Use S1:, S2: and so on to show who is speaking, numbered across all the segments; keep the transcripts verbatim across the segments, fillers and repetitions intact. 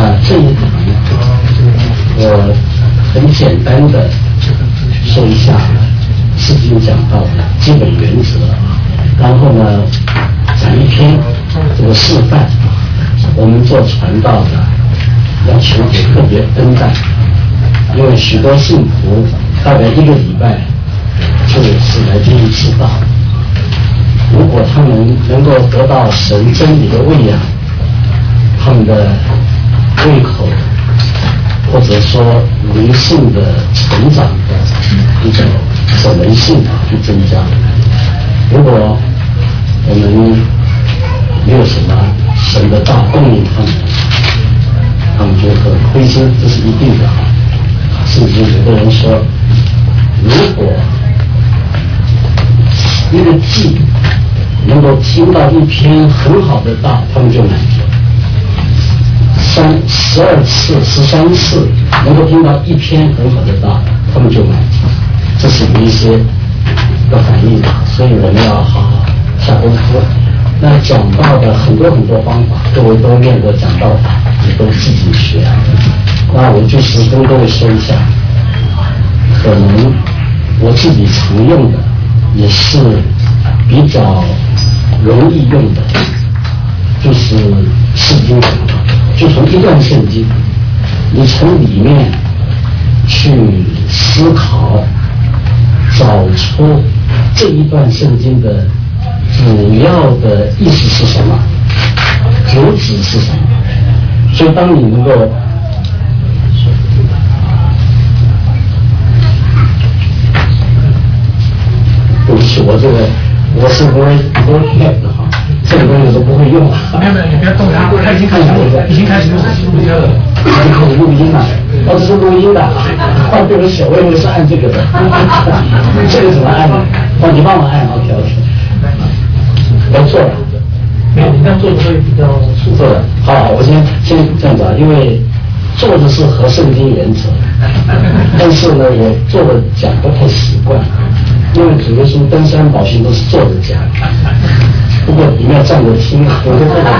S1: 那这一点我很简单的说一下圣经讲到的基本原则，然后呢讲一篇这个示范，我们做传道的要求也特别恩待，因为许多信徒大概一个礼拜就是来听一次道，如果他们能够得到神真理的喂养，他们的胃口或者说灵性的成长的一种可能性去增加。如果我们没有什么神的道供应他们，他们就很灰心，这是一定的。甚至有的人说，如果一个季能够听到一篇很好的道，他们就满足。三十二次、十三次能够听到一篇很好的道，他们就满足。这是有一些的反应，所以我们要好好下功夫。那讲道的很多很多方法，各位都练过讲道法，也都自己学。那我就是跟各位说一下，可能我自己常用的，也是比较容易用的，就是圣经讲道，就从一段圣经，你从里面去思考，找出这一段圣经的主要的意思是什么，主旨是什么。所以当你能够对不起，我这个我是不会不会 head 的哈，这个东西都不会用。
S2: 没有没有，你别动它，它已经开始录了，已经开始录了，录音了，
S1: 已经开始录音了。哦，这是录音的。哦，对不起，我以为是按这个的。这个怎么按呢？哦，你帮我按 ，OK OK。我做了。
S2: 没有，你这样做的会比较出
S1: 做了。好，我先先这样子啊，因为做的是合圣经原则，但是呢，我做的讲不太习惯。因为主耶稣登山宝训都是坐着讲，不过你们要站着听，我就坐着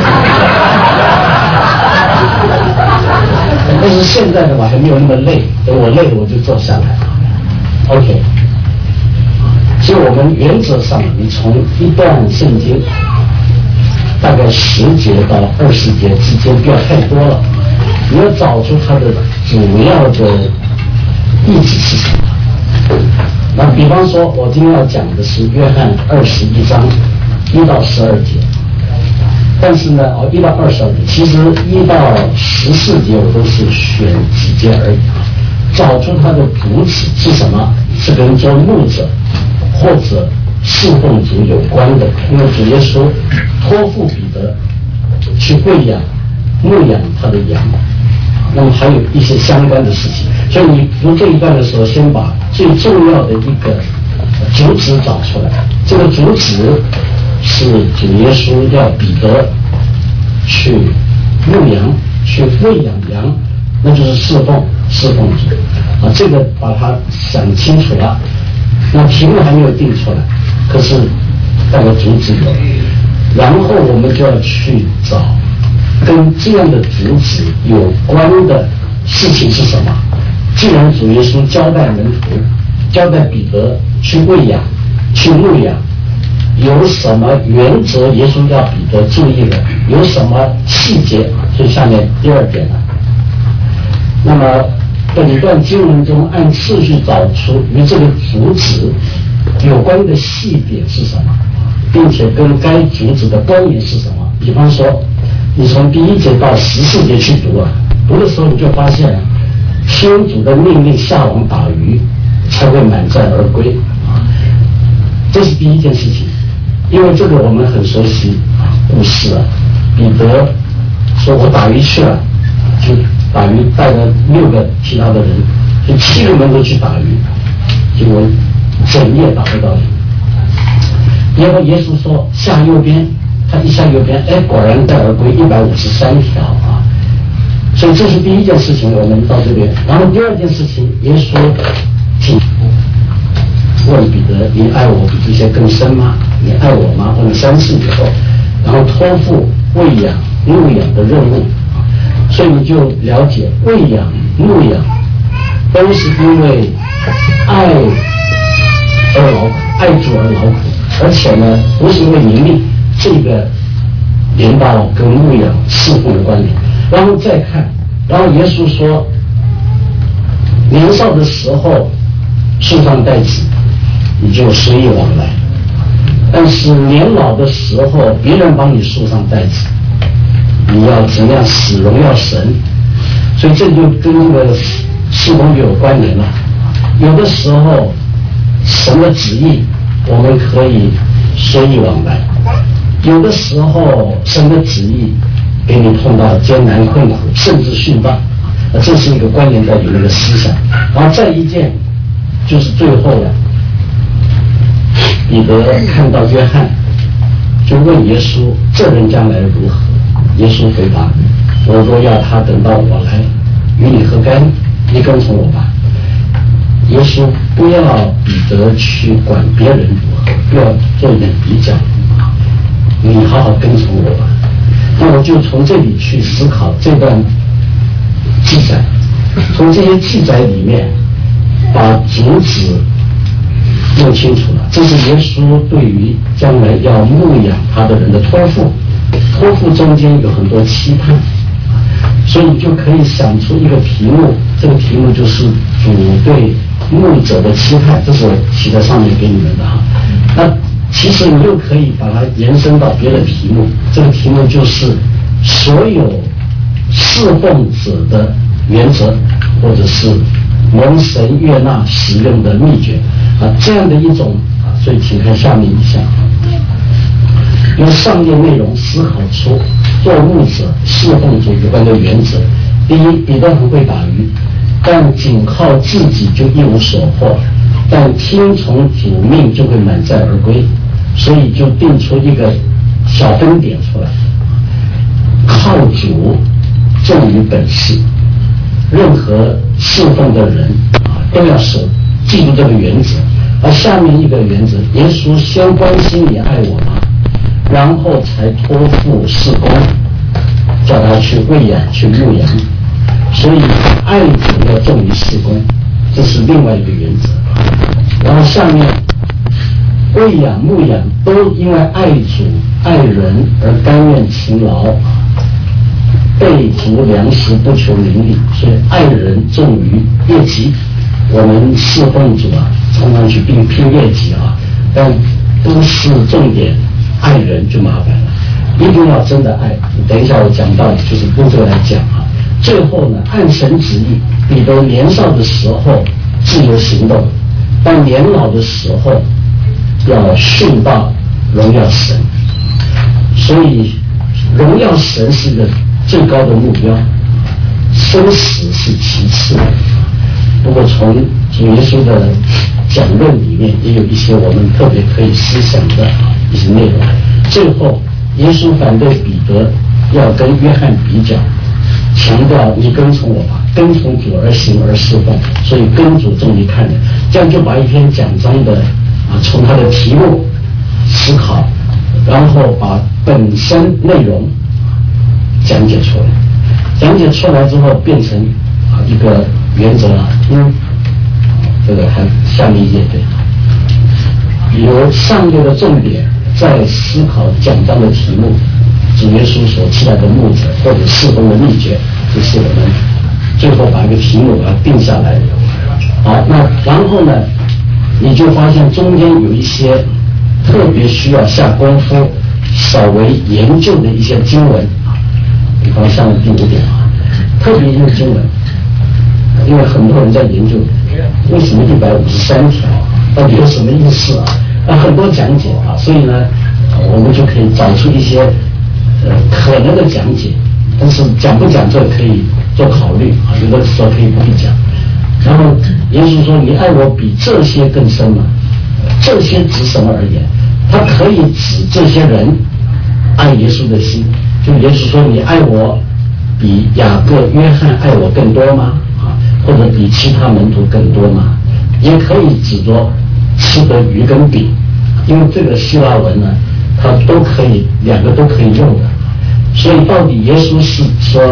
S1: 听。但是现在的我还没有那么累，等我累了我就坐下来。OK， 所以我们原则上，你从一段圣经大概十节到二十节之间不要太多了，你要找出它的主要的意思是什么。那比方说，我今天要讲的是约翰二十一章一到十二节，但是呢，哦，一到二十二节，其实一到十四节我都是选几节而已，找出它的主旨是什么，是跟做牧者或者侍奉主有关的，因为主耶稣托付彼得去喂养、牧养他的羊。那么还有一些相关的事情，所以你读这一段的时候，先把最重要的一个主旨找出来。这个主旨是主耶稣要彼得去牧羊、去喂养羊，那就是侍奉侍奉主啊。这个把它想清楚了。那题目还没有定出来，可是大概主旨有，然后我们就要去找跟这样的主旨有关的事情是什么？既然主耶稣交代门徒、交代彼得去喂养、去牧养，有什么原则耶稣要彼得注意的？有什么细节？所以下面第二点了。那么本段经文中按次序找出与这个主旨有关的细点是什么，并且跟该主旨的关联是什么？比方说，你从第一节到十四节去读啊，读的时候你就发现，天主的命令下网打鱼，才会满载而归啊，这是第一件事情。因为这个我们很熟悉啊，故事啊，彼得说我打鱼去了，就打鱼带了六个其他的人，就七个人都去打鱼，结果整夜打不到鱼。然后耶稣说下右边。他一下右边，哎，果然带而归一百五十三条啊！所以这是第一件事情，我们到这边。然后第二件事情，耶稣请问彼得：“你爱我比这些更深吗？你爱我吗？”问了三次以后，然后托付喂养、牧养的任务啊。 所以你就了解喂养、牧养都是因为爱而劳苦，爱主而劳苦，而且呢，不是因为名利，这个连到跟牧养侍奉的关联。然后再看，然后耶稣说，年少的时候树上带子，你就随意往来；但是年老的时候，别人帮你树上带子，你要怎样使荣耀神？所以这就跟这个侍奉就有关联了。有的时候，神的旨意我们可以随意往来；有的时候，神的旨意给你碰到艰难困苦，甚至殉道，这是一个关联在里面的思想。然后再一件，就是最后的，彼得看到约翰，就问耶稣：这人将来如何？耶稣回答：我若要他等到我来，与你何干？你跟从我吧。耶稣不要彼得去管别人如何，不要做一点比较，你好好跟从我吧。那我就从这里去思考这段记载，从这些记载里面把主旨弄清楚了。这是耶稣对于将来要牧养他的人的托付，托付中间有很多期盼，所以你就可以想出一个题目，这个题目就是主对牧者的期盼，这是我写在上面给你们的哈。那其实你又可以把它延伸到别的题目，这个题目就是所有侍奉者的原则，或者是蒙神悦纳使用的秘诀啊，这样的一种啊，所以请看下面一项，用上列内容思考出做牧者侍奉主有关的原则。第一，彼得很会打鱼，但仅靠自己就一无所获，但听从主命就会满载而归，所以就定出一个小分点出来，靠主重于本事。任何侍奉的人啊，都要守记住这个原则。而下面一个原则，耶稣先关心你爱我吗？然后才托付事工，叫他去喂养、去牧养。所以爱主要重于事工，这是另外一个原则。然后下面喂养、牧养都因为爱主、爱人而甘愿勤劳，备足粮食，不求名利，所以爱人重于业绩。我们侍奉主啊，常常去拼拼业绩啊，但不是重点，爱人就麻烦了。一定要真的爱。等一下我讲到就是步骤来讲啊。最后呢，按神旨意，彼得年少的时候自由行动，但年老的时候要殉道荣耀神。所以荣耀神是个最高的目标，生死是其次。不过从主耶稣的讲论里面也有一些我们特别可以思想的一些内容。最后耶稣反对彼得要跟约翰比较，强调你跟从我吧，跟从主而行而侍奉，所以跟主重于看人。这样就把一篇讲章的啊，从它的题目思考，然后把本身内容讲解出来，讲解出来之后变成啊一个原则啊，嗯，这个看下面一页对，由上列的重点在思考讲章的题目，主耶稣所期待的牧者或者侍奉的秘诀，这是我们最后把一个题目把它定下来。好，那然后呢，你就发现中间有一些特别需要下功夫、稍微研究的一些经文，比方像第五点啊，特别研究经文，因为很多人在研究为什么一百五十三条到底有什么意思啊？那很多讲解啊，所以呢，我们就可以找出一些呃可能的讲解，但是讲不讲这可以做考虑啊，有的时候可以不必讲。然后耶稣说：“你爱我比这些更深嘛？这些指什么而言？他可以指这些人爱耶稣的心。就耶稣说：你爱我比雅各、约翰爱我更多吗？啊，或者比其他门徒更多吗？也可以指着吃的鱼跟饼，因为这个希腊文呢，它都可以，两个都可以用的。所以到底耶稣是说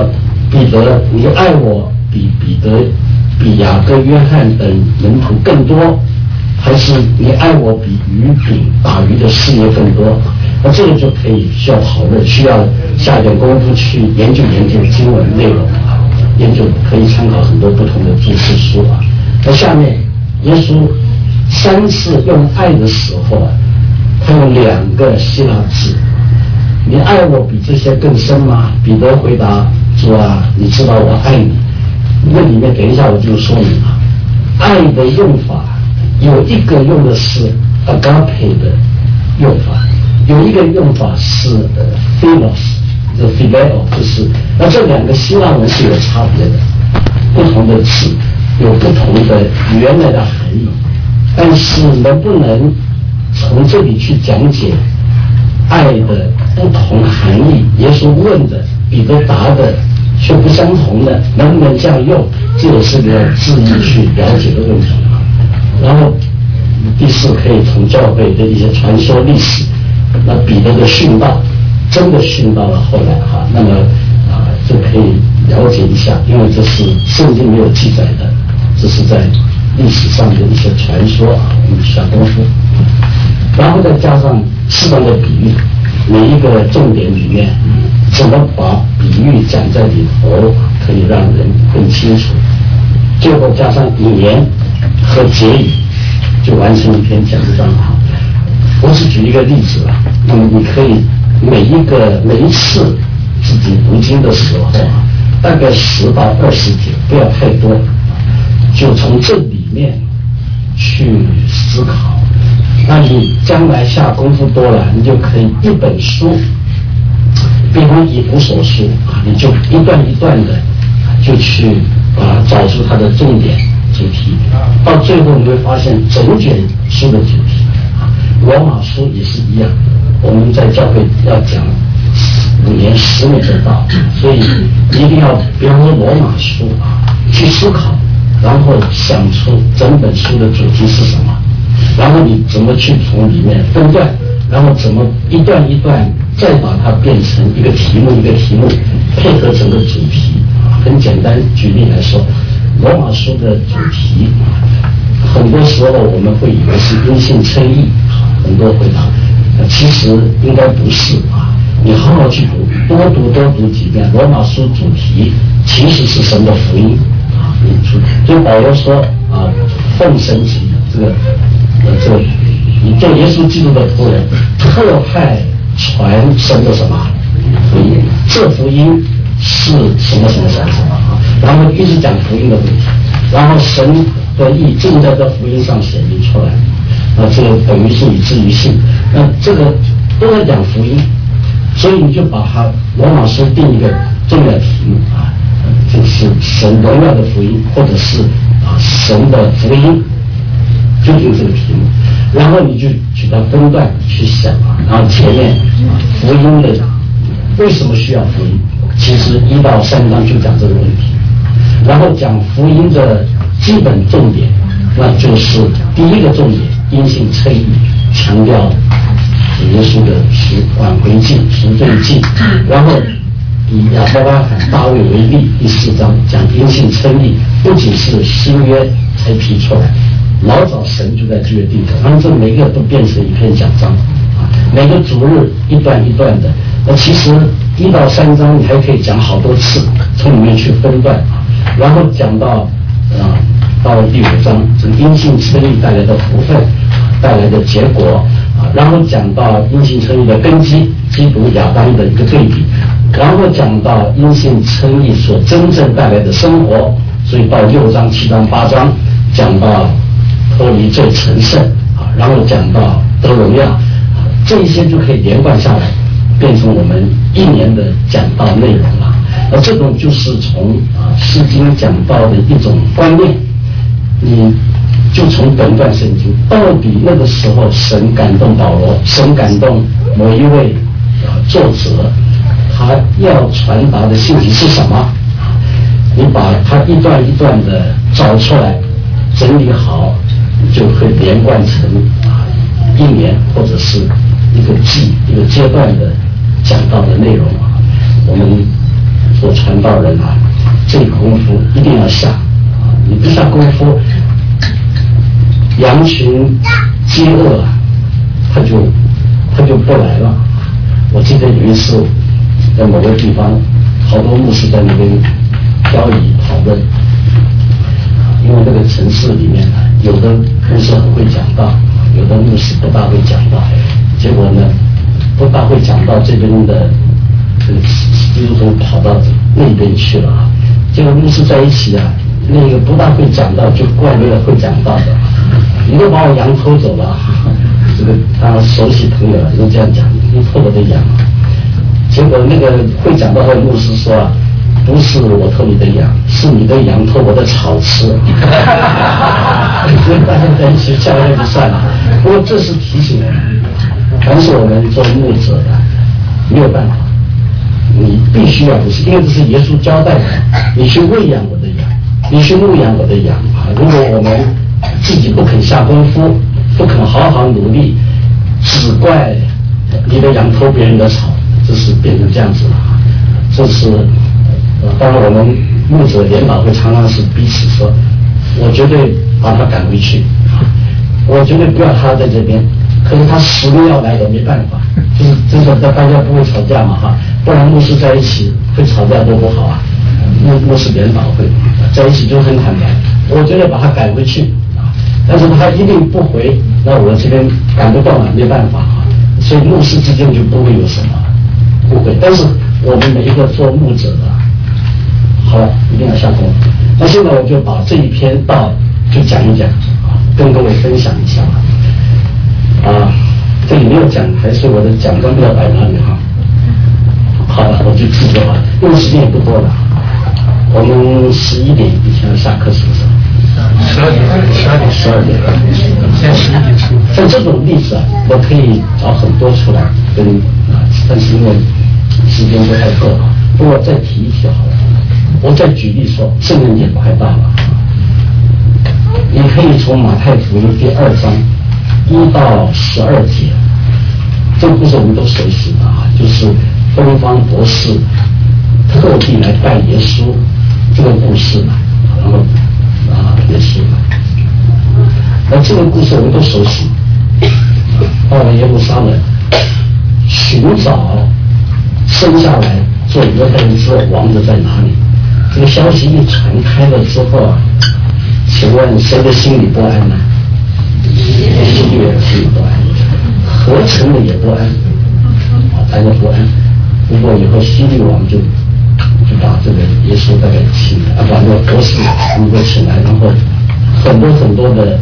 S1: 彼得，你爱我比彼得、比雅各、约翰等门徒更多，还是你爱我比鱼饼打鱼的事业更多？那这个就可以需要讨论，需要下一点功夫去研究研究经文内容啊，研究可以参考很多不同的注释书啊。那下面耶稣三次用爱的时候啊，他用两个希腊字。你爱我比这些更深吗？彼得回答主啊，你知道我爱你。那里面等一下我就说明啊，爱的用法有一个用的是 agape 的用法，有一个用法是呃 philos 的 phileo， 就是那这两个希腊文是有差别的，不同的词有不同的原来的含义，但是能不能从这里去讲解爱的不同含义？耶稣问的，彼得答的却不相同的，能不能这样用？这也是个质疑去了解的问题啊。然后第四，可以从教会的一些传说历史，那彼得的殉道真的殉道了后来哈、啊，那么啊就可以了解一下，因为这是圣经没有记载的，这是在历史上的一些传说啊，我们下功夫。然后再加上适当的比喻，每一个重点里面怎么把比喻讲在里头，可以让人更清楚。最后加上引言和结语，就完成一篇讲章哈。我只举一个例子了，那么你可以每一个每一次自己读经的时候啊，大概十到二十节，不要太多，就从这里面去思考。那你将来下功夫多了，你就可以一本书，比如以弗所书啊，你就一段一段的就去啊找出它的重点主题，到最后你会发现整卷书的主题啊。罗马书也是一样，我们在教会要讲五年十年的道，所以一定要比方说罗马书啊去思考，然后想出整本书的主题是什么。然后你怎么去从里面分段，然后怎么一段一段再把它变成一个题目一个题目，配合整个主题。很简单，举例来说，罗马书的主题，很多时候我们会以为是因信称义，很多回答，其实应该不是啊。你好好去读，多读多读几遍，罗马书主题其实是神的福音啊。所以保罗说啊，奉神旨意这个。呃，这个你做耶稣基督的仆人，特派传神的什么福音？这福音是什么什么什么什么啊？然后一直讲福音的问题，然后神的意正在这福音上显明出来，啊，这个等于是以至于信，那这个都在讲福音，所以你就把它罗马书定一个重要题目啊，就是神荣耀的福音，或者是啊神的福音。就定这个题目，然后你就取到分段去想啊，然后前面啊福音的为什么需要福音，其实一到三章就讲这个问题，然后讲福音的基本重点，那就是第一个重点因信称义，强调耶稣的赎挽回祭、赎罪祭，然后以亚伯拉罕、大卫为例，第四章讲因信称义，不仅是新约才提出来。老早神就在旧约定的，然后这每个都变成一篇讲章啊，每个主日一段一段的。那其实一到三章你还可以讲好多次，从里面去分段啊，然后讲到啊到了第五章，这个因信称义带来的福分，带来的结果啊，然后讲到因信称义的根基，基督亚当的一个对比，然后讲到因信称义所真正带来的生活，所以到六章、七章、八章讲到。脱离罪成圣啊，然后讲到得荣耀啊，这一些就可以连贯下来，变成我们一年的讲道内容了。而这种就是从啊诗经讲道的一种观念，你就从本段圣经，到底那个时候神感动保罗，神感动某一位啊作者，他要传达的信息是什么？你把它一段一段的找出来，整理好。就会连贯成啊一年或者是一个季一个阶段的讲到的内容啊。我们做传道人啊，这个功夫一定要下啊！你不下功夫，羊群饥饿啊，他就他就不来了。我记得有一次在某个地方，好多牧师在那边交易讨论，因为这个城市里面呢，有的牧师很会讲道，有的牧师不大会讲道，结果呢，不大会讲道这边的这个基督徒跑到那边去了啊，结果牧师在一起啊，那个不大会讲道就怪那个会讲道的，你都把我羊偷走了，这个他熟悉朋友都这样讲，你偷我的羊，结果那个会讲道的牧师说啊，不是我偷你的羊，是你的羊偷我的草吃。所以大家在一起笑笑就算了。不过这是提醒我们，凡是我们做牧者的，没有办法，你必须要不是，因为这是耶稣交代的，你去喂养我的羊，你去牧养我的羊啊！如果我们自己不肯下功夫，不肯好好努力，只怪你的羊偷别人的草，这是变成这样子了。这是。呃，当然我们牧者联保会常常是彼此说，我绝对把他赶回去，我绝对不要他在这边。可是他死命要来也没办法，就是真的大家不会吵架嘛哈，不然牧师在一起会吵架多不好啊。牧牧师联保会在一起就很坦白，我绝对把他赶回去啊，但是他一定不回，那我这边赶不动了，没办法啊。所以牧师之间就不会有什么误会，但是我们每一个做牧者的。好了，一定要下功夫。那现在我就把这一篇道就讲一讲啊，跟各位分享一下啊。这里没有讲，还是我的讲章要摆哪里哈？好了，我就记住了，因为时间也不多了。我们十一点以前要下课是不是？
S2: 十二点，十二点，
S1: 十二点。
S2: 现在十一点十五分。
S1: 像这种例子啊，我可以找很多出来跟啊，但是因为时间不太够啊，不过再提一提好了。我再举例说，圣诞节快到了，你可以从马太福音第二章一到十二节，这个故事我们都熟悉的啊，就是东方博士特地来拜耶稣这个故事嘛，然后啊耶稣嘛，那这个故事我们都熟悉。到了耶路撒冷，寻找生下来做犹太人之后王的在哪里？这个消息一传开了之后啊，请问谁的心里不安呢？希律王心里不安，合成的也不安，啊，大家不安。不过以后希律王就就把这个耶稣大概请来，啊，把那个博士能够请来，然后很多很多的。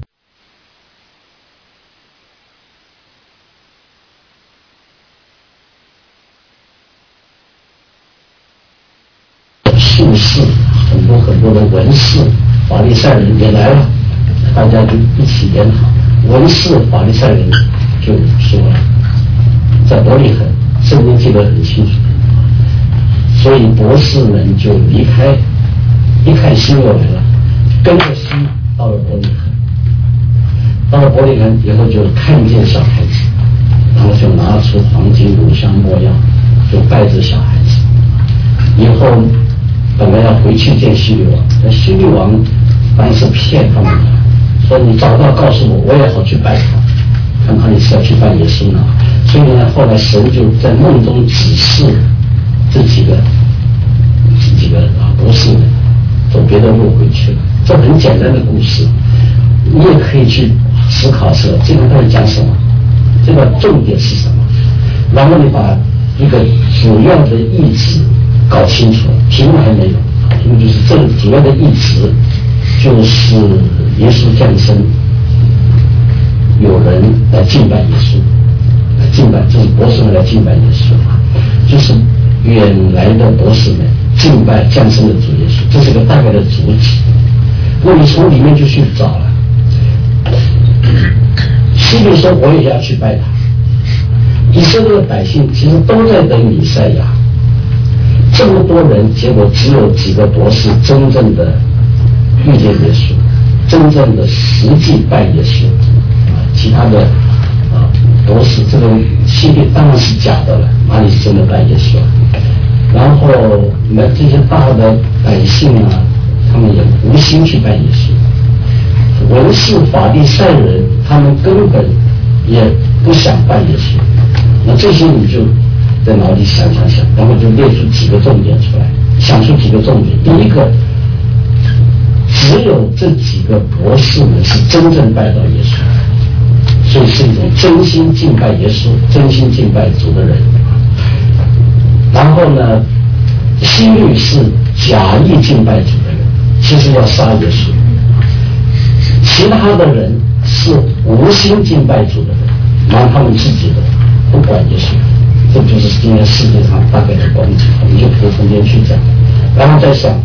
S1: 术士，很多很多的文士、法利赛人也来了，大家就一起研讨。文士、法利赛人就说了，在伯利恒，圣经记得很清楚，所以博士们就离开，一看希律来了，跟着希到了伯利恒。到了伯利恒以后，就看见小孩子，然后就拿出黄金、乳香、没药，就拜着小孩子。以后本来要回去见希律王，但希律王当然是骗他们的，说你早到告诉我，我也好去拜他，看他你是要去拜耶稣呢。所以呢，后来神就在梦中指示这几个这几个啊博士们走别的路回去了。这很简单的故事，你也可以去思考说这个到底讲什么，这个重点是什么，然后你把一个主要的意旨搞清楚，题目还没有，题目就是这个主要的意旨就是耶稣降生，有人来敬拜耶稣，来敬拜，就是博士们来敬拜耶稣啊，就是远来的博士们敬拜降生的主耶稣，这是个大概的主旨。那你从里面就去找了，希律说我也要去拜他，以色列的百姓其实都在等弥赛亚。这么多人，结果只有几个博士真正的遇见耶稣，真正的实际拜耶稣啊，其他的啊博士这个系列当然是假的了，哪里是真的拜耶稣？ 然后那这些大的百姓啊，他们也无心去拜耶稣。文士法利赛人，他们根本也不想拜耶稣。那这些你就在脑里想想想，然后就列出几个重点出来，想出几个重点。第一个，只有这几个博士们是真正拜到耶稣，所以是一种真心敬拜耶稣、真心敬拜主的人。然后呢，希律是假意敬拜主的人，其实要杀耶稣。其他的人是无心敬拜主的人，拿他们自己的不管耶稣。这就是今天世界上大概的观点，我们就不中间去讲，然后再想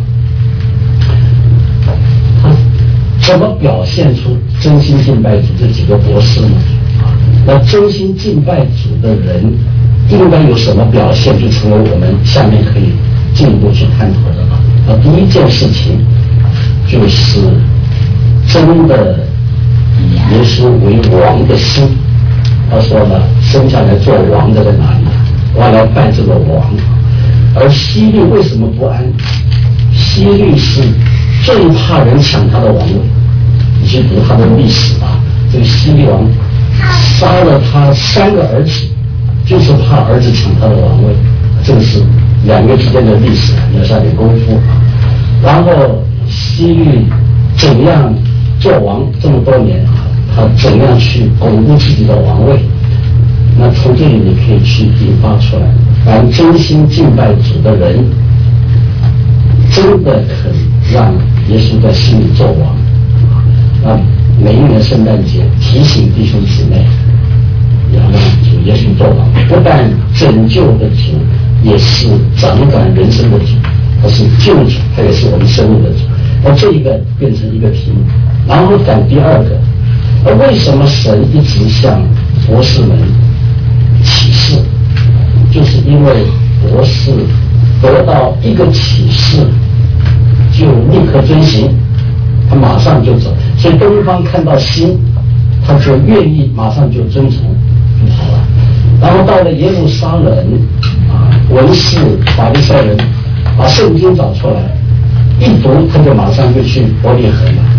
S1: 他怎么表现出真心敬拜主这几个博士呢？那真心敬拜主的人应该有什么表现，就成为我们下面可以进一步去探讨的了。那第一件事情就是真的以耶稣为王的心。他说了，生下来做王的在哪里？我要来拜这个王。而希律为什么不安？希律是最怕人抢他的王位。你去读他的历史吧，这个希律王杀了他三个儿子，就是怕儿子抢他的王位。这个是两个之间的历史，你要下点功夫。然后希律怎样做王这么多年，他怎样去巩固自己的王位？那从这里你可以去引发出来，凡真心敬拜主的人，真的肯让耶稣在心里做王。那每一年圣诞节提醒弟兄姊妹，要让主耶稣做王，不但拯救的主，也是掌管人生的主，他是救主，他也是我们生命的主。那这一个变成一个题目，然后讲第二个，而为什么神一直向博士们启示？就是因为博士得到一个启示就立刻遵行，他马上就走，所以东方看到星，他就愿意马上就遵从就好了。然后到了耶路撒冷啊，文士法利赛人把圣经找出来一读，他就马上就去伯利恒了。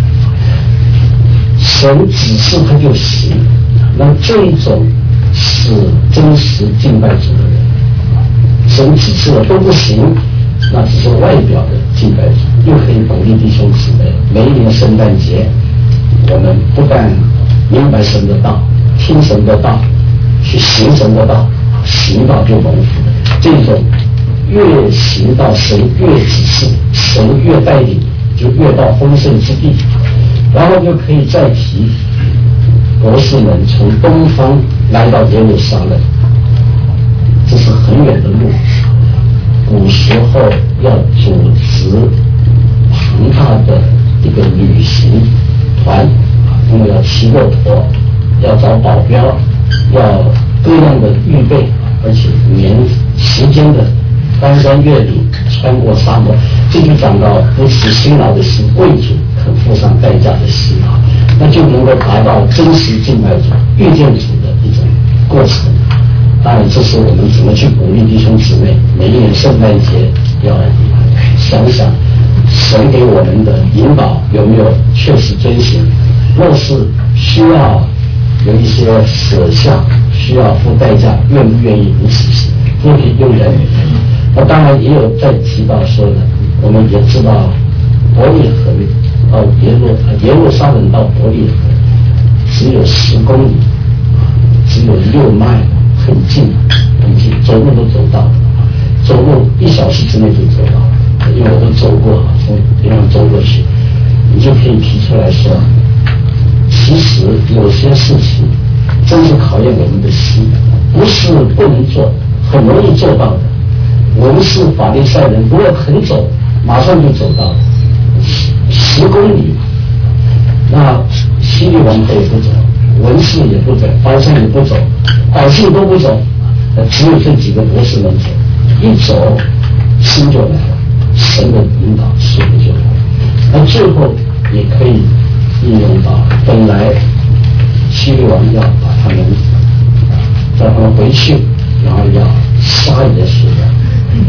S1: 神指示他就行，那这一种是真实敬拜主的人。神指示了都不行，那只是外表的敬拜主。又可以鼓励弟兄姊妹，每一年圣诞节，我们不但明白神的道，听神的道，去行神的道，行道就蒙福的。这种越行到神越指示，神越带领，就越到丰盛之地。然后就可以再提博士们从东方来到耶路撒冷，这是很远的路。古时候要组织庞大的一个旅行团，因为要骑骆驼，要找保镖，要各样的预备，而且年时间的翻山越岭，穿过沙漠，这就讲到不辞辛劳的心，为主肯付上代价的心啊，那就能够达到真实敬拜主、遇见主的一种过程。当然，这是我们怎么去鼓励弟兄姊妹，每一年圣诞节要想想神给我们的引导有没有确实遵行。若是需要有一些舍下，需要付代价，愿不愿意如此行？不可以用人。那当然也有在提到说的，我们也知道伯利恒到耶路耶路撒冷到伯利恒只有十公里，只有六迈，很近很近，走路都走到，走路一小时之内就走到，因为我都走过，从地方走过去，你就可以提出来说，其实有些事情真是考验我们的心，不是不能做，很容易做到的。文士法利赛人如果肯走，马上就走到了十公里。那希律王他也不走，文士也不走，法利赛也不走，百姓都不走，只有这几个博士们走。一走，心就来了，神的引导，水就来了。那最后也可以应用到，本来希律王要把他们叫他们回去，然后要杀耶稣的。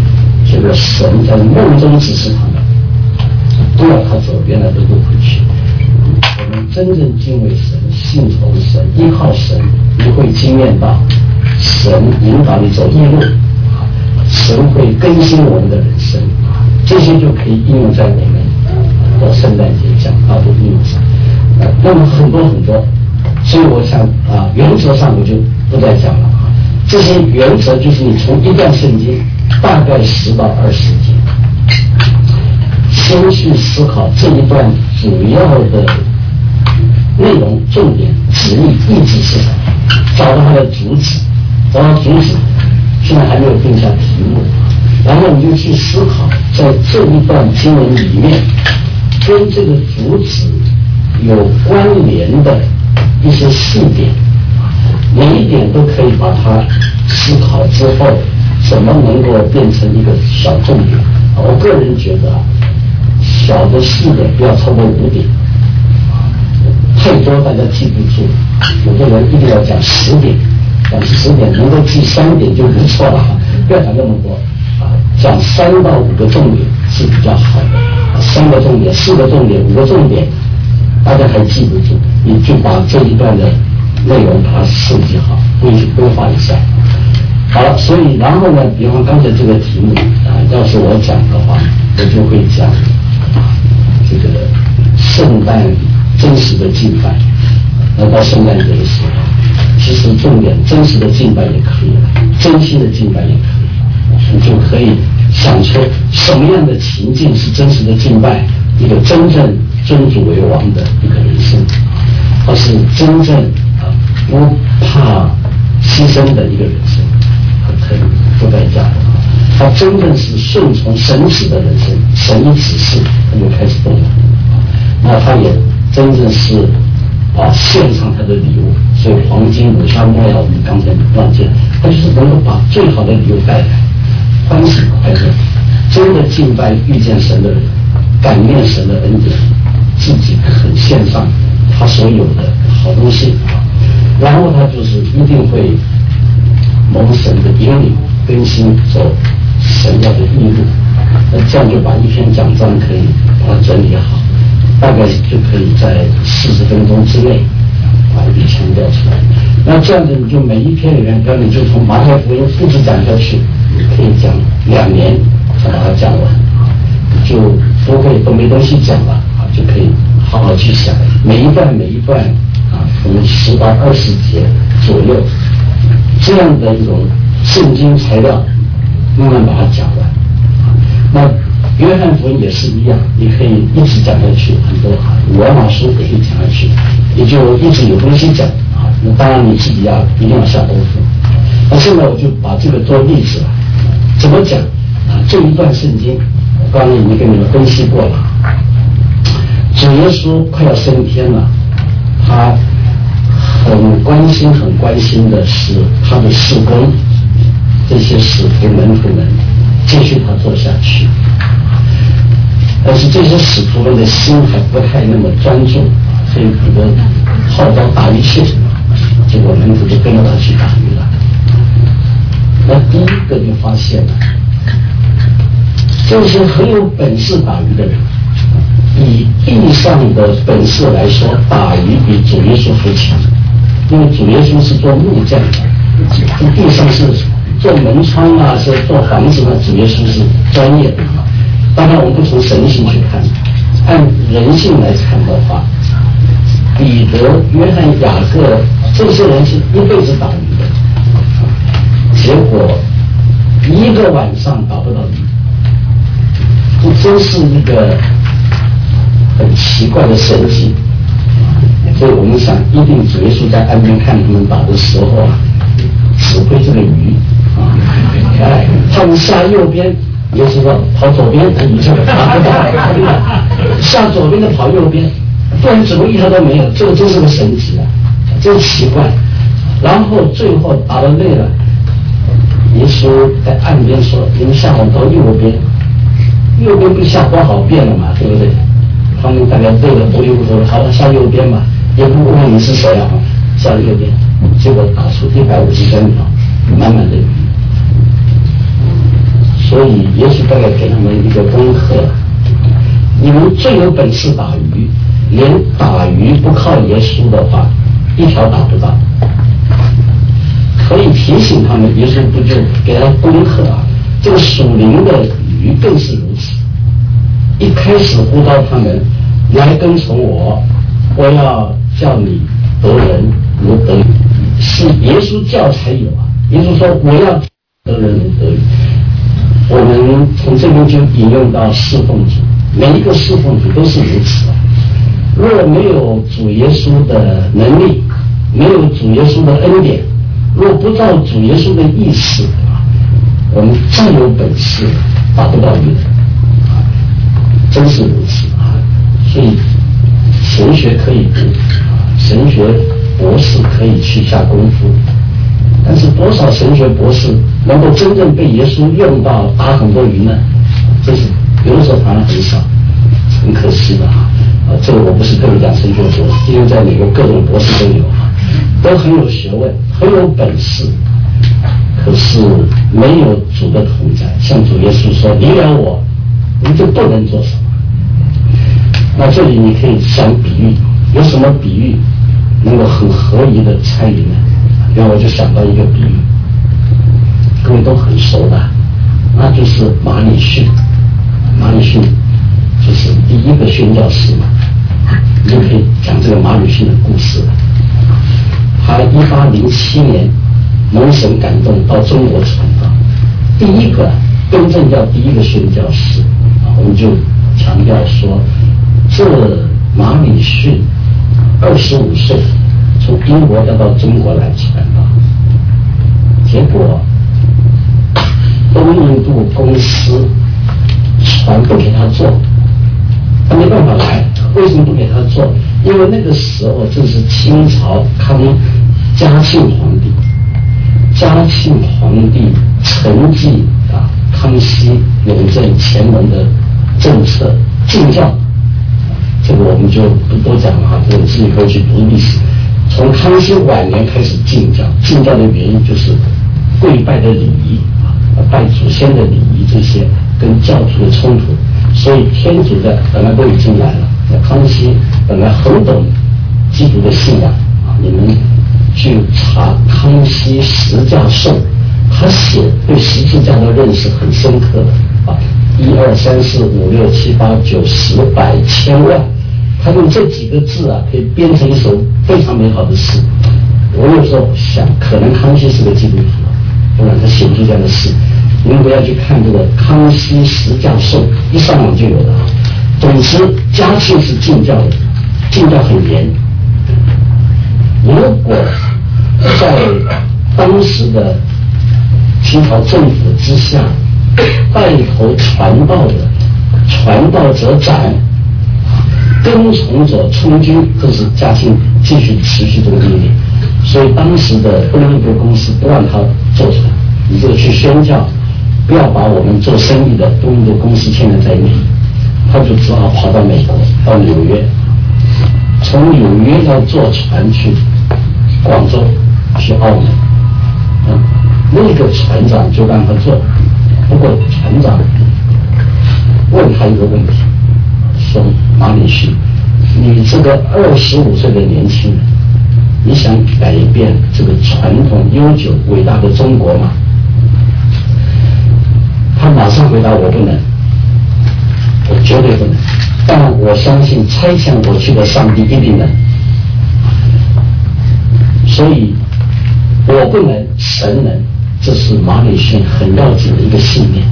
S1: 这个神在梦中指示他们，不要他走原来的路回去。我们真正敬畏神、信从神、依靠神，你会经验到神引导你走义路，神会更新我们的人生，这些就可以应用在我们的圣诞节讲道的应用上。呃，那么很多很多，所以我想啊，原则上我就不再讲了啊。这些原则就是你从一段圣经大概十到二十节，先去思考这一段主要的内容、重点、旨意、意志是什么，找到它的主旨，找到主旨，现在还没有定下题目，然后你就去思考，在这一段经文里面，跟这个主旨有关联的一些细点，每一点都可以把它思考之后，怎么能够变成一个小重点。我个人觉得啊，小的细点不要超过五点，太多大家记不住。有的人一定要讲十点，讲十点能够记三点就不错了，不要讲那么多啊，讲三到五个重点是比较好的，三个重点、四个重点、五个重点，大家还记不住，你就把这一段的内容把它设计好，规规划一下。好了，所以然后呢，比方刚才这个题目啊，要是我讲的话，我就会讲啊这个圣诞真实的敬拜。那到圣诞节的时候，其实重点真实的敬拜也可以了，真心的敬拜也可以，你就可以想出什么样的情境是真实的敬拜，一个真正尊主为王的一个人生，而是真正啊不怕牺牲的一个人生，可以不代价的，他真正是顺从神旨的人生，神一指示他就开始动了，那他也真正是啊献上他的礼物，所以黄金、乳香、没药我们刚才忘记了，他就是能够把最好的礼物带来，欢喜快乐，真的敬拜遇见神的人，感念神的恩典，自己肯献上他所有的好东西，然后他就是一定会蒙神的引领，更新走神要的义路，那这样就把一篇讲章可以把它整理好，大概就可以在四十分钟之内把一笔强调出来。那这样子你就每一篇里面，比如你就从马太福音一直讲下去，你可以讲两年才把它讲完，就不会都没东西讲了啊，就可以好好去想每一段每一段啊，可能十到二十节左右，这样的一种圣经材料，慢慢把它讲完。那约翰福音也是一样，你可以一直讲下去，很多啊，罗马书也可以讲下去，也就一直有东西讲啊。那当然你自己要一定要下功夫。那现在我就把这个做例子了，怎么讲啊？这一段圣经，我刚才已经跟你们分析过了。主耶稣快要升天了，他很关心、很关心的是他的事工，这些使徒门徒们继续他做下去。但是这些使徒们的心还不太那么专注，所以彼得号召打鱼去，结果门徒就跟着他去打鱼了。那第一个就发现了，这些很有本事打鱼的人，以地上的本事来说，打鱼比主耶稣还强，因为主耶稣是做木匠的，在地上是做门窗啊，是做房子啊，主耶稣是专业的。当然我们不从神性去看，按人性来看的话，彼得、约翰、雅各这些人是一辈子打鱼的，结果一个晚上打不到鱼，这真是一个很奇怪的神迹。所以我们想，一定主耶稣在岸边看他们打的时候啊，指挥这个鱼啊，哎，他们下右边，也就是说跑左边，鱼就打不到；下左边的跑右边，不然什么意思都没有。这个真是个神奇啊，真奇怪。然后最后打得累了，耶稣在岸边说：“你们下好到右边，右边不下多好变了嘛，对不对？”他们大概累了不溜不溜，好了，下右边嘛，也不问你是谁啊，下了右边，结果打出一百五十三条满满的鱼。 所以耶稣大概给他们一个功课：你们最有本事打鱼，连打鱼不靠耶稣的话，一条打不到。可以提醒他们，耶稣不就给他功课啊？这个属灵的鱼更是如此。一开始呼召他们来跟从我，我要叫你得人如得鱼，是耶稣叫才有啊。耶稣说我要得人如得鱼。我们从这边就引用到侍奉主，每一个侍奉主都是如此啊。若没有主耶稣的能力，没有主耶稣的恩典，若不照主耶稣的意思啊，我们再有本事达不到鱼的啊，真是如此啊。所以神学可以读啊，神学博士可以去下功夫，但是多少神学博士能够真正被耶稣用到打很多鱼呢？这是有的时候反而很少，很可惜的啊。啊，这个我不是跟你讲神学博士，今天在美国各种博士都有啊，都很有学问，很有本事，可是没有主的同在。像主耶稣说：“离了我，你就不能做什么。”那这里你可以想比喻，有什么比喻能够很合宜的参与呢？然后我就想到一个比喻，各位都很熟的，那就是马里逊。马里逊就是第一个宣教士嘛，你就可以讲这个马里逊的故事了。他一八零七年蒙神感动到中国传道，第一个真正叫第一个宣教士啊，我们就强调说，这马里逊二十五岁从英国要到中国来传道，结果东印度公司船不给他做，他没办法来。为什么不给他做？因为那个时候正是清朝康嘉庆皇帝，嘉庆皇帝承继啊康熙永正乾隆的政策禁教，这个我们就不多讲了哈，这个自己可以去读历史。从康熙晚年开始禁教，禁教的原因就是跪拜的礼仪啊，拜祖先的礼仪这些跟教徒的冲突，所以天主的本来都已经来了，康熙本来很懂基督的信仰啊，你们去查康熙十架颂，他写对十字架的认识很深刻的啊，一二三四五六七八九十百千万，他用这几个字啊，可以编成一首非常美好的诗。我有时候想，可能康熙是个基督徒，不然他写不出这样的诗。你们不要去看这个康熙十架颂，一上网就有的啊。总之，嘉庆是禁教的，禁教很严。如果在当时的清朝政府之下，带头传道的传道者斩，跟从者充军，这是嘉庆继续持续这个命令。所以当时的东印度公司不让他做船，你这个去宣教，不要把我们做生意的东印度公司牵连在内，他就只好跑到美国，到纽约，从纽约要坐船去广州，去澳门，嗯，那个船长就让他做，不过船长问他一个问题，说马里逊，你这个二十五岁的年轻人，你想改变这个传统悠久伟大的中国吗？他马上回答：我不能，我绝对不能，但我相信差遣我去的上帝一定能。所以我不能，神能，这是马里逊很要紧的一个信念。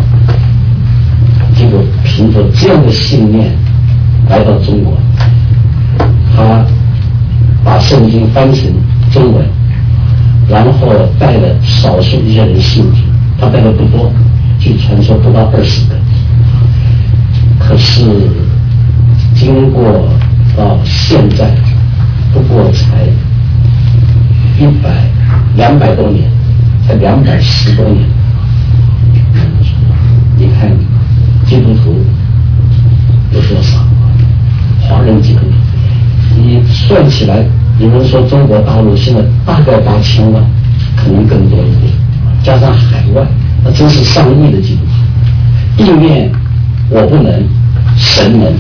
S1: 结果凭着这样的信念来到中国，他把圣经翻成中文，然后带了少数一些人信主，他带的不多，据传说不到二十个。可是经过到现在，不过才一百两百多年，才两百十多年。你看基督徒有多少？华人基督徒，你算起来，有人说中国大陆现在大概八千万，可能更多一点，加上海外，那真是上亿的基督徒。 意念我不能，神能。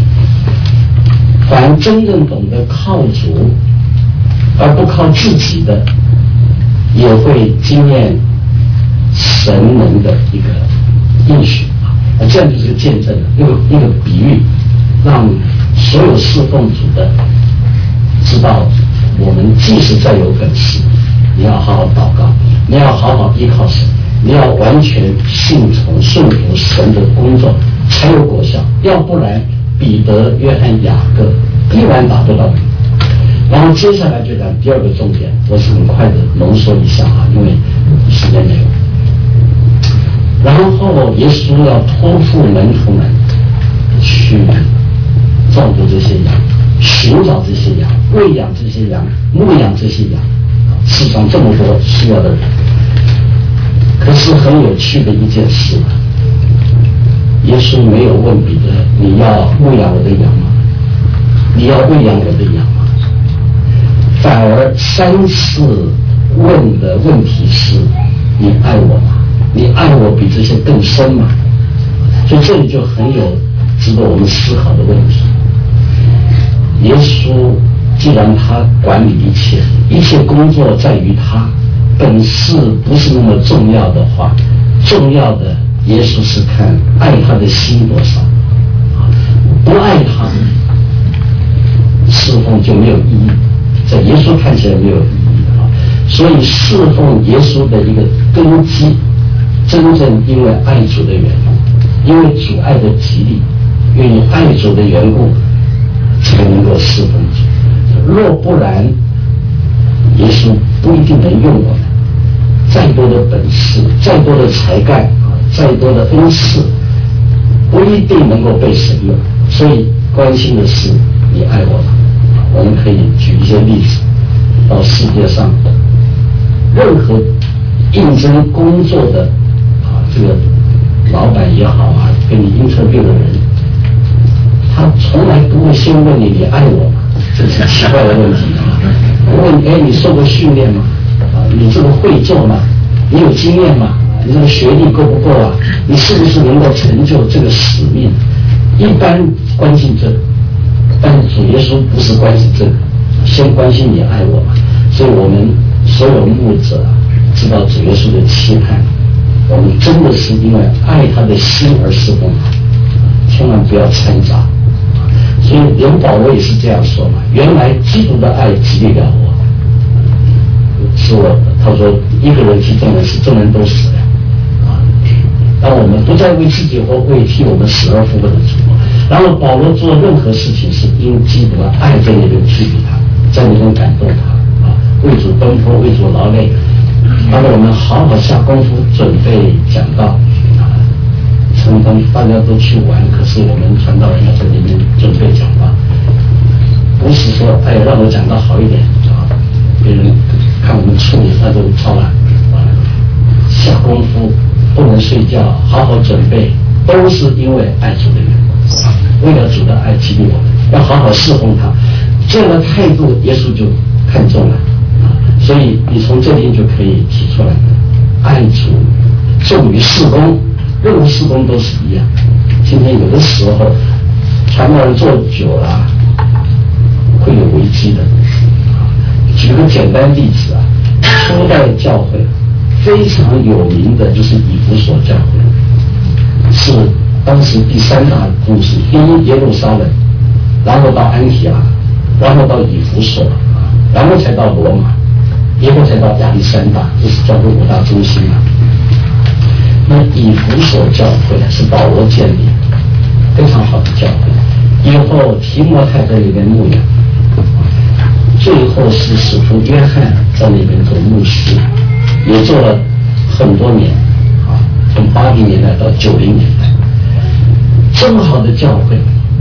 S1: 凡真正懂得靠主而不靠自己的，也会经验神能的一个应许啊，这样就是个见证，一个一个比喻，让所有侍奉主的知道，我们即使再有本事，你要好好祷告，你要好好依靠神，你要完全信从顺服神的工作，才有果效。要不然，彼得、约翰、雅各依然达不到你。然后接下来就讲第二个重点，我是很快的浓缩一下啊，因为时间没有。然后耶稣要托付门徒们去照顾这些羊，寻找这些羊，喂养这些羊，牧养这些羊。世上这么多需要的人，可是很有趣的一件事，耶稣没有问彼得：“你要牧养我的羊吗？你要喂养我的羊吗？”反而三次问的问题是：“你爱我吗？你爱我比这些更深吗？”所以这里就很有值得我们思考的问题。耶稣既然他管理一切，一切工作在于他，本事不是那么重要的话，重要的耶稣是看爱他的心多少，不爱他，侍奉就没有意义，在耶稣看起来没有意义啊。所以侍奉耶稣的一个根基，真正因为爱主的缘故，因为主爱的极力，愿意爱主的缘故，才能够侍奉主。若不然，耶稣不一定能用我们。再多的本事，再多的才干啊，再多的恩赐，不一定能够被神用。所以关心的是你爱我吗？我们可以举一些例子，到世界上任何应征工作的啊，这个老板也好啊，跟你interview的人，他从来不会先问你你爱我吗？这是奇怪的问题啊！我问你，哎，你受过训练吗？啊，你这个会做吗？你有经验吗？你这个学历够不够啊？你是不是能够成就这个使命？一般关心这个，但主耶稣不是关心这个，先关心你爱我嘛。所以我们所有牧者知道主耶稣的期盼，我们真的是因为爱他的心而侍奉他，千万不要掺杂。所以连保罗也是这样说嘛，原来基督的爱激励了我，是我他说一个人替众人死，众人都死了啊。当我们不再为自己活，为替我们死而复活的主。然后保罗做任何事情是因基督的爱在那边激励他，在那边感动他啊，为主奔波，为主劳累。当我们好好下功夫准备讲道啊，常常大家都去玩，可是我们传道人要在那边准备讲道，不是说哎让我讲道好一点啊，别人看我们处理他都超了啊，下功夫不能睡觉，好好准备，都是因为爱主的缘故，为了主的爱激励我们，要好好侍奉他，这样的态度耶稣就看中了啊，所以你从这里就可以提出来，爱主重于事工，任何事工都是一样。今天有的时候传道人做久了会有危机的。举个简单例子啊，初代教会非常有名的就是以弗所教会，是当时第三大都市，第一耶路撒冷，然后到安提阿，然后到以弗所，然后才到罗马，以后才到亚历山大，这是教会五大中心啊。那以弗所教会是保罗建立，非常好的教会。以后提摩太在那边牧养，最后是使徒约翰在那边做牧师，也做了很多年啊，从八零年代到九零年代，这么好的教会，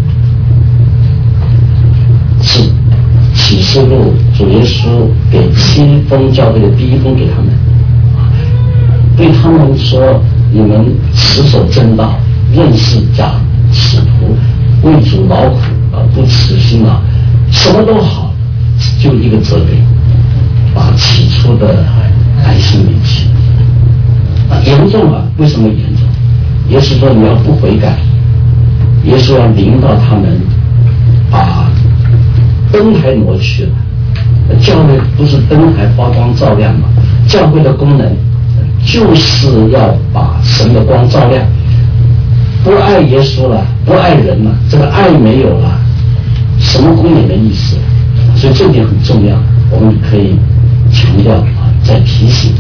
S1: 是启示录主耶稣给七封教会的第一封给他们，对他们说：你们持守正道，认识假使徒，为主劳苦啊，不辞辛劳，什么都好，就一个责备，把起初的爱心离弃啊，严重啊！为什么严重？ 耶稣说你要不悔改，耶稣要领导他们把灯台挪去了。教会不是灯台发光照亮吗？教会的功能就是要把神的光照亮。不爱耶稣了，不爱人了，这个爱没有了，什么功也没意思。所以这点很重要，我们可以强调啊，再提醒，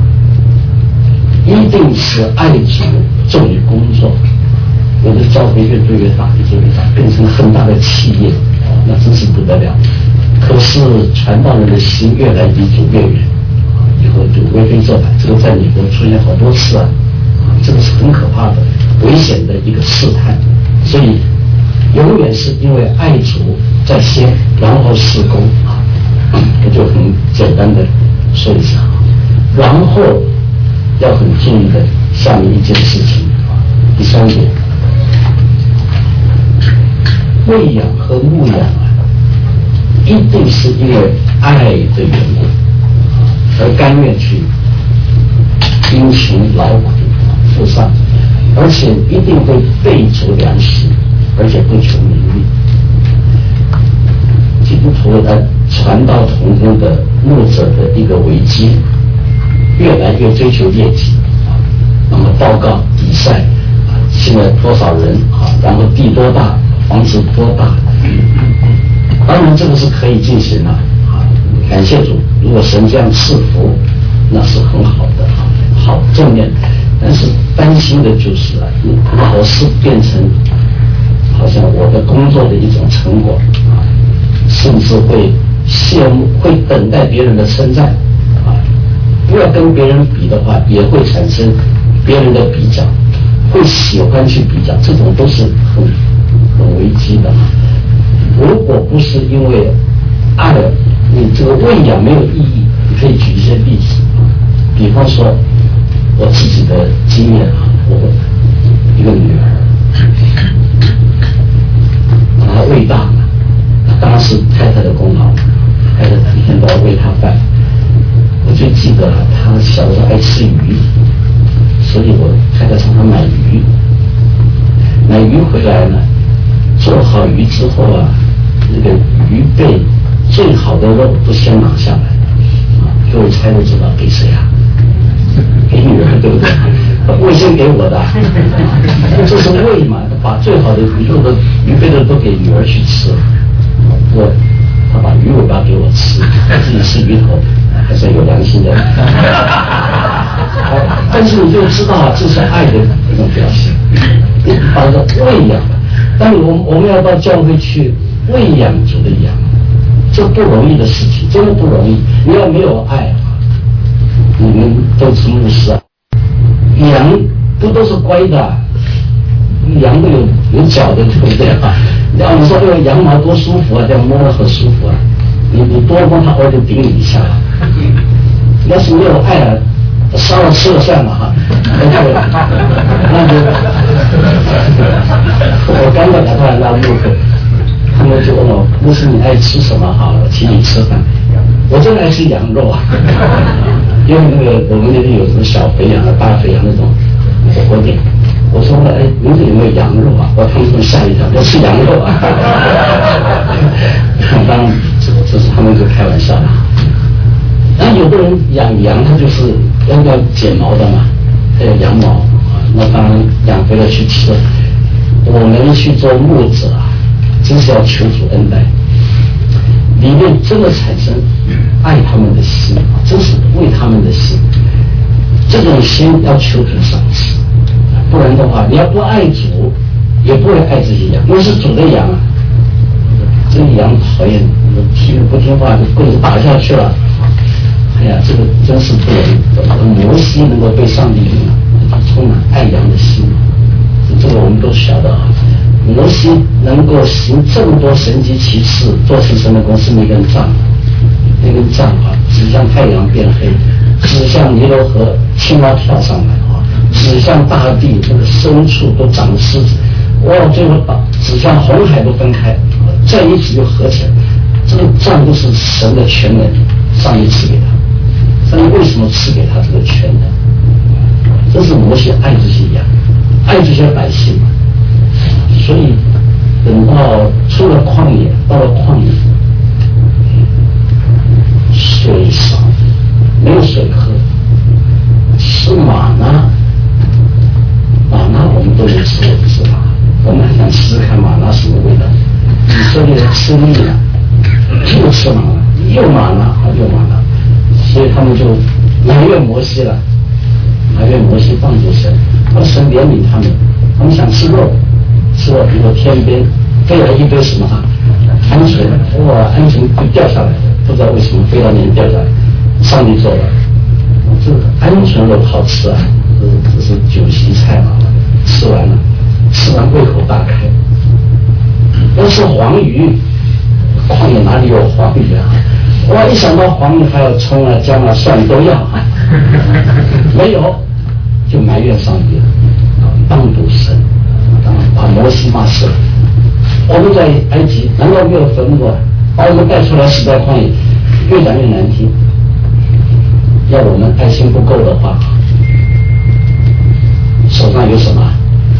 S1: 一定是爱主重于工作。有的教会越做越大，越做越大，变成很大的企业，啊，那真是不得了。可是传道人的心越来离主越远，啊，以后就为非作歹，这个在美国出现好多次啊，啊，这个是很可怕的、危险的一个试探。所以永远是因为爱主在先，然后事工啊，我就很简单的说一下，然后要很注意的下面一件事情啊，第三点，喂养和牧养啊，一定是因为爱的缘故而甘愿去殷勤劳苦付上，而且一定会备足粮食，而且不求名利。基督徒的传道同工的牧者的一个危机，越来越追求业绩啊，那么报告比赛啊，现在多少人啊，然后地多大，房子多大，当然这个是可以进行的啊，感谢主，如果神这样赐福，那是很好的啊，好正面。但是担心的就是啊，老是变成好像我的工作的一种成果啊，甚至会羡慕，会等待别人的称赞啊。不要跟别人比的话，也会产生别人的比较，会喜欢去比较，这种都是很很危机的。如果不是因为爱，你这个喂养没有意义。你可以举一些例子，比方说我自己的经验啊，我一个女儿，把她喂大了，当然是太太的功劳，太太每天都要喂她饭。我就记得她小时候爱吃鱼，所以我太太常常买鱼，买鱼回来呢，做好鱼之后啊，那个鱼背最好的肉都先拿下来，啊，各位猜都知道给谁啊？给女儿，对不对？喂先给我的，这是喂嘛，把最好的鱼肉的鱼背的都给女儿去吃。我他把鱼尾巴给我吃，自己吃鱼头，还算有良心的。但是你就知道，这是爱的一种表现。你把它喂养，但我我们要到教会去喂养主的羊，这不容易的事情，真的不容易。你要没有爱，你们都是牧师啊，羊不都是乖的、啊？羊都有有脚的，对不对啊？要你说这个羊毛多舒服啊，这样摸得很舒服啊。你你多摸它，我就顶你一下了。要是没有爱啊，烧了吃了算了哈。那就那就，我刚刚打出来那牧客，他们就问我，牧师你爱吃什么？好，我请你吃饭。我真的爱吃羊肉啊，因为那个我们那边有什么小肥羊啊、大肥羊那种火锅店。我说哎，您这有没有羊肉啊？我他们说吓一跳，我吃羊肉啊！当然，这这是他们就开玩笑啦。那有的人养羊，他就是要要剪毛的嘛，还有羊毛啊，那当然养回来去吃。我们去做牧者啊，真是要求主恩待，里面真的产生爱他们的心，真是为他们的心，这种心要求主赏赐。不然的话，你要不爱主，也不会爱这些羊，因为是主的羊啊。这个羊讨厌，听不听话就棍子打下去了。哎呀，这个真是不容易。摩西能够被上帝领了，充满爱羊的心，这个我们都晓得啊。摩西能够行这么多神迹奇事，做成神的工是那根杖，那根杖啊，指向太阳变黑，指向尼罗河青蛙跳上来。指向大地，这个深处都长了狮子，哇！最后把指向红海都分开，在一起又合起来。这个杖都是神的权能，上帝赐给他。上帝为什么赐给他这个权能？这是摩西爱这些羊， 爱这些百姓嘛。所以等到出了旷野，到了旷野，水少，没有水喝，吃玛纳，玛纳我们都没吃过，是吧？我们还想试试看玛纳什么味道。以色列人吃腻了，又吃玛纳，又玛纳，又玛纳，所以他们就埋怨摩西了，埋怨摩西帮助神，而神怜悯他们，他们想吃肉，吃了比如天边飞来一堆什么鹌鹑，哇，鹌鹑就掉下来了，不知道为什么飞到那边掉下来，上帝做了，这个鹌鹑肉好吃啊，这这是酒席菜嘛，吃完了，吃完胃口大开。要吃黄鱼，旷野哪里有黄鱼啊？哇，一想到黄鱼还有葱啊、姜啊、蒜都要，没有，就埋怨上帝了，帮助神，把摩西骂死了。我们在埃及难道没有坟墓啊？把我们带出来死在旷野，越讲越难听。要我们爱心不够的话，手上有什么？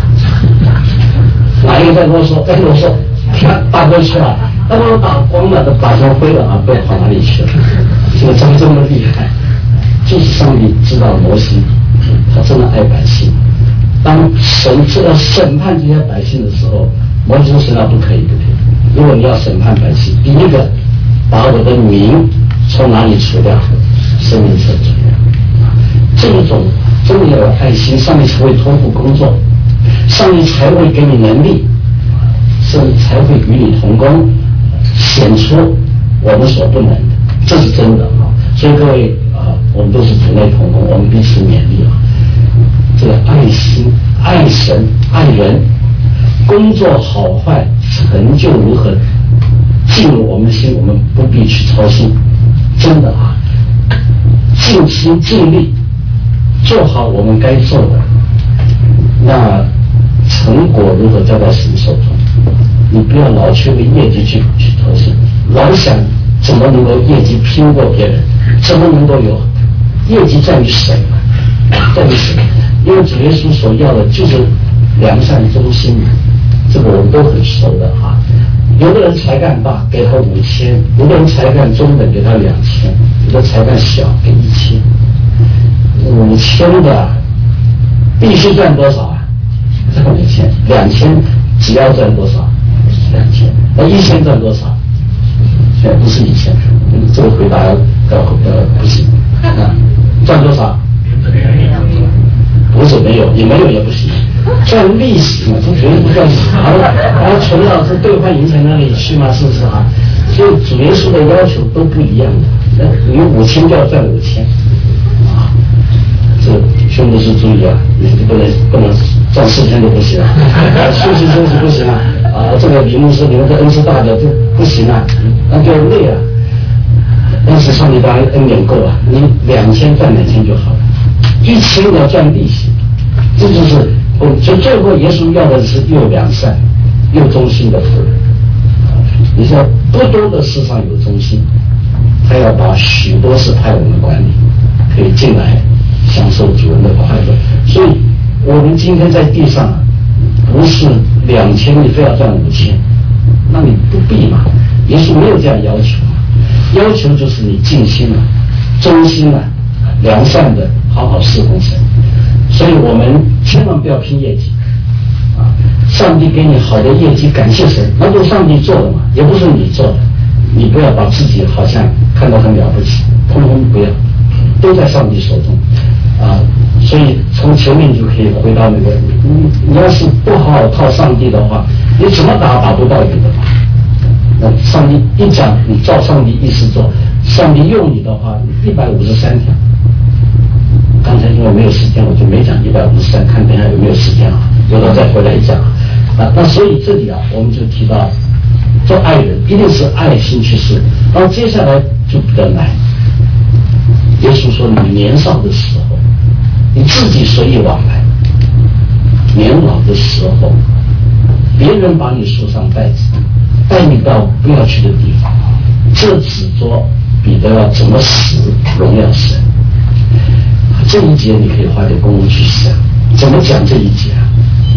S1: 哪一个在啰嗦？在啰嗦？看大哥出来，那我打光了，都打成灰了啊！不知道跑哪里去了。这个真这么厉害，就是上帝知道摩西，他真的爱百姓。当神知道审判这些百姓的时候，摩西说：“神啊，不可以，不可以！如果你要审判百姓，第一个把我的名从哪里除掉？生命册除掉。这种真的要有爱心，上帝才会托付工作，上帝才会给你能力。”神才会与你同工，显出我们所不能的，这是真的啊！所以各位啊，我们都是主内同工，我们彼此勉励啊。这个爱心、爱神、爱人，工作好坏、成就如何进入我们心，我们不必去操心，真的啊，尽心尽力做好我们该做的，那成果如何交到神手中？你不要老去为业绩去去投资，老想怎么能够业绩拼过别人，怎么能够有业绩在于神，在于神，因为主耶稣所要的就是良善忠心，这个我们都很熟的哈。有的人才干大，给他五千；有的人才干中等，给他两千；有的才干小，给一千。五千的必须赚多少啊？赚五千，两千只要赚多少？两千。那一千赚多少？现在不是一千，这个回答要呃不行啊，赚多少？不是没有，也没有也不行，赚利息嘛，这绝对不赚啥了，然后存到这兑换银行那里去嘛，是不是啊？所以主耶稣的要求都不一样的，你五千就要赚五千啊。这兄弟是注意啊，你不能不能赚四千就不行啊，休息休息不行啊，啊，这个李牧师你们这恩师大的就不行啊，那就累啊。但是上帝当然恩典够啊，你两千赚两千就好了，一千要赚利息，这就是我就最后耶稣要的是又良善又忠心的仆人。你说不多的事上有忠心，他要把许多事派我们管理，可以进来享受主人的快乐。所以我们今天在地上不是两千你非要赚五千，那你不必嘛，耶稣没有这样要求，要求就是你尽心了、忠心了、良善的好好侍奉神。所以我们千万不要拼业绩啊！上帝给你好的业绩，感谢神，那都是上帝做的嘛，也不是你做的。你不要把自己好像看到很了不起，通通不要，都在上帝手中啊！所以从前面就可以回到那个，你你要是不好好靠上帝的话，你怎么打打不到鱼的嘛？那上帝一讲，你照上帝意思做，上帝用你的话，一百五十三条。刚才因为没有时间，我就没讲一百五十三，看等一下有没有时间啊？有了再回来讲啊。那所以这里啊，我们就提到做爱人一定是爱心去事，然后接下来就比较难。耶稣说，你年少的时候，你自己随意往来；年老的时候，别人把你束上带子，带你到不要去的地方。这指着彼得要怎么死荣耀神。这一节你可以花点功夫去想，怎么讲这一节啊？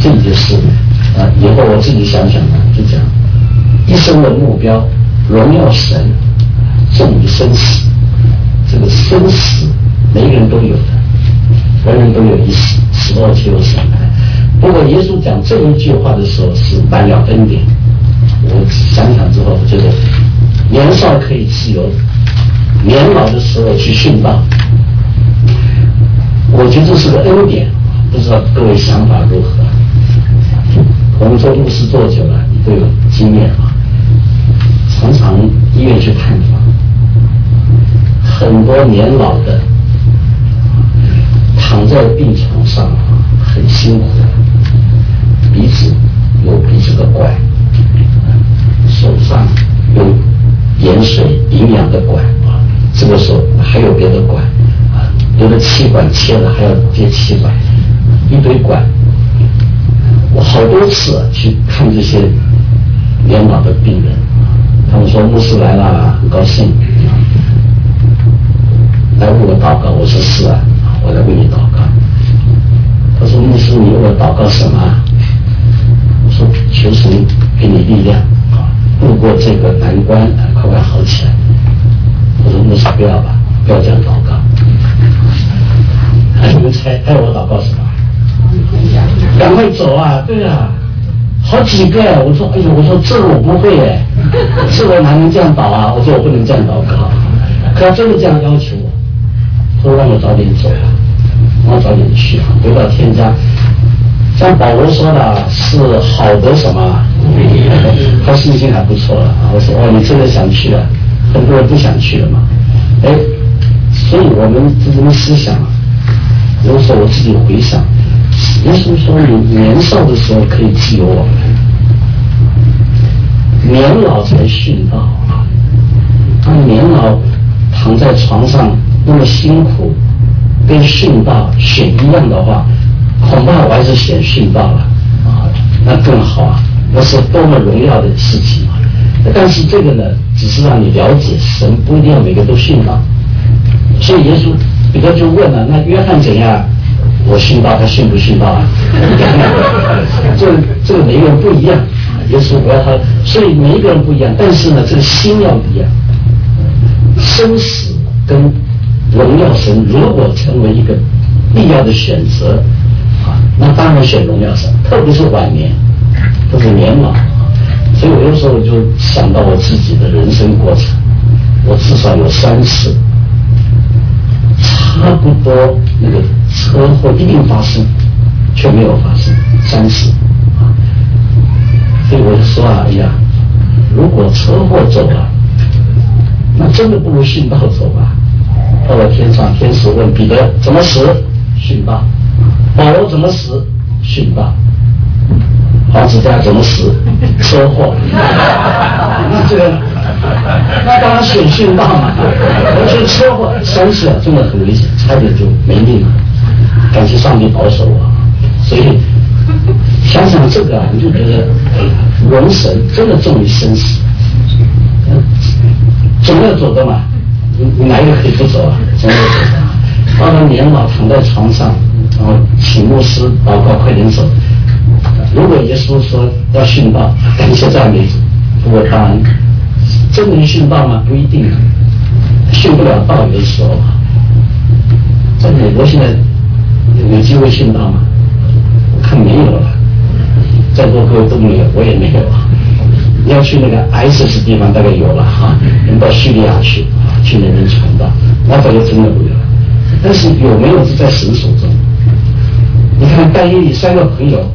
S1: 这就是啊，以后我自己想想啊，就讲一生的目标，荣耀神，重于生死。这个生死，每个人都有的，人人都有一死，死后就有审判。不过耶稣讲这一句话的时候是满了恩典。我想想之后，我觉得年少可以自由，年老的时候去殉道，我觉得这是个恩典。不知道各位想法如何？我们做牧师做久了，你都有经验啊。常常医院去探访，很多年老的躺在病床上啊，很辛苦，鼻子有鼻子的管，手上有盐水营养的管啊，这个时候还有别的管啊，有的气管切了还要接气管，一堆管。我好多次、啊、去看这些年老的病人，他们说牧师来了，很高兴，来为我祷告。我说是啊，我来为你祷告。他说牧师，你为我祷告什么？我说求神给你力量啊，度过这个难关，啊，快快好起来。我说牧师不要吧，不要这样祷告。你们猜猜我祷告什么？赶快走啊！对啊，好几个。我说，哎呦，我说这个我不会哎，这个哪能这样祷啊？我说我不能这样祷告。可他真的这样要求我，说让我早点走啊，让我早点去啊，回到天家。像保罗说的是好的什么？他信心还不错了啊。我说哦，你真的想去啊？很多人不想去了嘛。哎，所以我们这种思想啊，有时候我自己回想。耶稣说你年少的时候可以自由往来，年老才殉道。当年老躺在床上那么辛苦，跟殉道选一样的话，恐怕我还是选殉道了啊，那更好啊，那是多么荣耀的事情啊！但是这个呢，只是让你了解神不一定要每个都殉道。所以耶稣彼得就问了，那约翰怎样？我殉道，他殉不殉道啊？这这个每个人不一样，耶稣不要他，所以每一个人不一样，但是呢，这个心要一样。生死跟荣耀神，如果成为一个必要的选择啊，那当然选荣耀神，特别是晚年，特别是年老。所以我有时候就想到我自己的人生过程，我至少有三次。差不多那个车祸一定发生，却没有发生，三次啊！所以我就说啊，哎呀，如果车祸走了，那真的不如殉道走吧。到了天上，天使问彼得怎么死？殉道。保罗怎么死？殉道。黄子嘉怎么死？车祸。那这个。那当然选殉道嘛，而且车祸三次啊，真的很危险，差点就没命了。感谢上帝保守我，所以想想这个啊，你就觉得人神真的重于生死，总要走的嘛，你你哪一个可以不走啊？总要走的。到了年老躺在床上，然后请牧师祷告，快点走。如果耶稣说要殉道，感谢赞美主。不过当然。真能殉道吗？不一定啊，殉不了道有的时候啊。在美国现在有机会殉道吗？我看没有了，在座各位都没有，我也没有啊。你要去那个 I S I S 地方大概有了哈，人到叙利亚去啊，去那边传道，那大概真的没有。但是有没有是在神手中？你看但以理三个朋友，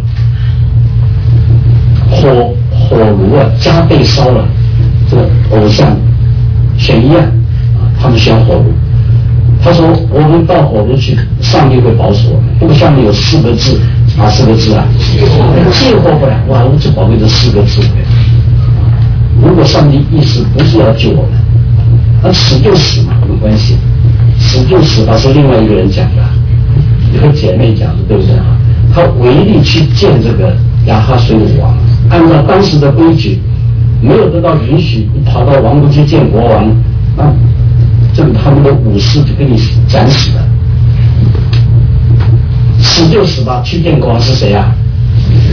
S1: 火火炉啊加倍烧了。这个偶像选一样啊，他们选火炉。他说我们到火炉去，上帝会保守我们。不过下面有四个字，哪四个字啊？借火不来。哇，无知宝贵的四个字。如果上帝意思不是要救我们，那死就死嘛，没关系，死就死吧，是另外一个人讲的，一个姐妹讲的，对不对啊？他唯力去见这个亚哈水鲁王，按照当时的规矩。没有得到允许，你跑到王宫去见国王，那这个他们的武士就给你斩死了。死就死吧，去见国王是谁啊？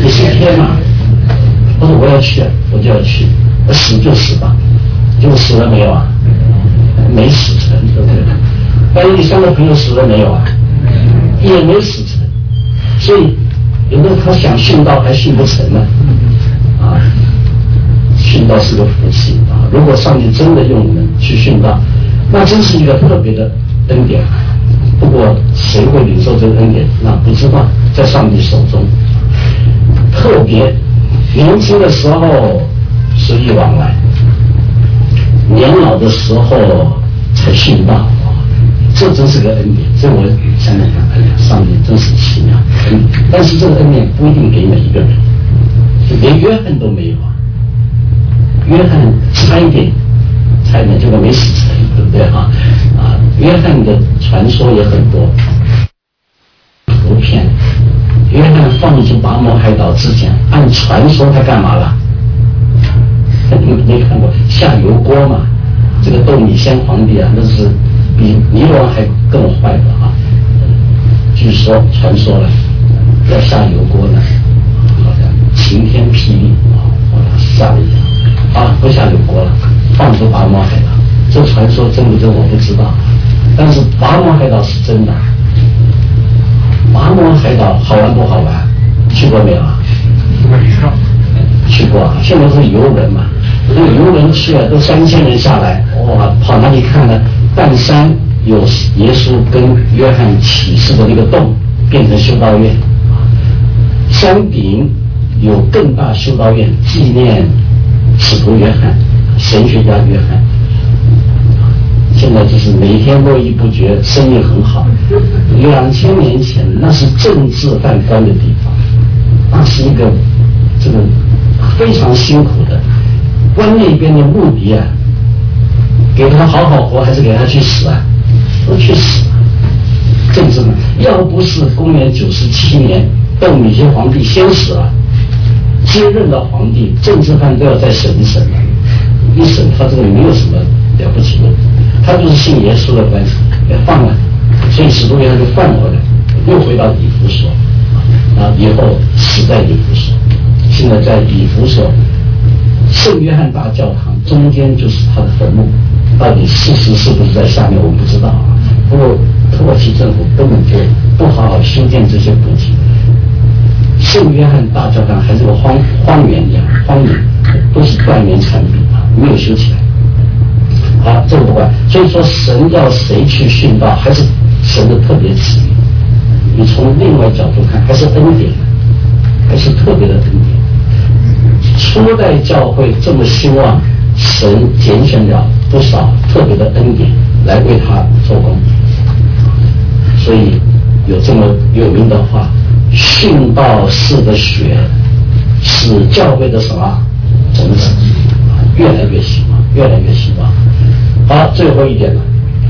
S1: 你是天嘛？我说我要去，我就要去，死就死吧，结果死了没有啊？没死成，对不对？但是你三个朋友死了没有啊？也没死成，所以有的他想殉道还殉不成呢，啊，殉道是个福气啊！如果上帝真的用我们去殉道，那真是一个特别的恩典。不过谁会领受这个恩典，那不知道，在上帝手中。特别年轻的时候随意往来，年老的时候才殉道。这真是个恩典，所以我想想看，哎呀，上帝真是奇妙恩典。但是这个恩典不一定给每一个人，就连约翰都没有啊。约翰差一点，差一点结果没死成，对不对啊？啊，约翰的传说也很多，图片。约翰放出拔摩海岛之前，按传说他干嘛了？你没看过下油锅嘛？这个斗米先皇帝啊，那是比尼罗还更坏的啊！据说传说了，要下油锅呢，好像晴天霹雳啊，把他吓了一跳啊，不下油锅了，放出拔摩海岛。这传说真不真我不知道，但是拔摩海岛是真的。拔摩海岛好玩不好玩？去过没有啊？去过啊！现在是游人嘛，那个游人去了都三千人下来，哇，跑哪里看呢？半山有耶稣跟约翰启示的那个洞，变成修道院；山顶有更大修道院，纪念使徒约翰、神学家约翰。现在就是每天络绎不绝，生意很好。两千年前那是政治犯官的地方，那是一个这个非常辛苦的。官那边的目的啊，给他好好活，还是给他去死啊？都去死啊！政治嘛，要不是公元九十七年窦米歇皇帝先死了，接任的皇帝，政治犯都要再审一审了。一审他这个没有什么了不起的，他就是信耶稣的关系，也放了，所以使徒约翰就放回来，又回到以弗所，啊，以后死在以弗所，现在在以弗所圣约翰大教堂中间就是他的坟墓，到底事实是不是在下面我们不知道啊。不过土耳其政府根本就不好好修建这些古迹，圣约翰大教堂还是个荒荒原一样，荒野都是断垣残壁啊，没有修起来。好，这个不管。所以说，神要谁去殉道，还是神的特别旨意。你从另外角度看，还是恩典，还是特别的恩典。初代教会这么希望神拣选了不少特别的恩典来为他做工，所以有这么有名的话：殉道士的血是教会的什么种子，越来越兴旺，越来越兴旺。好，最后一点了，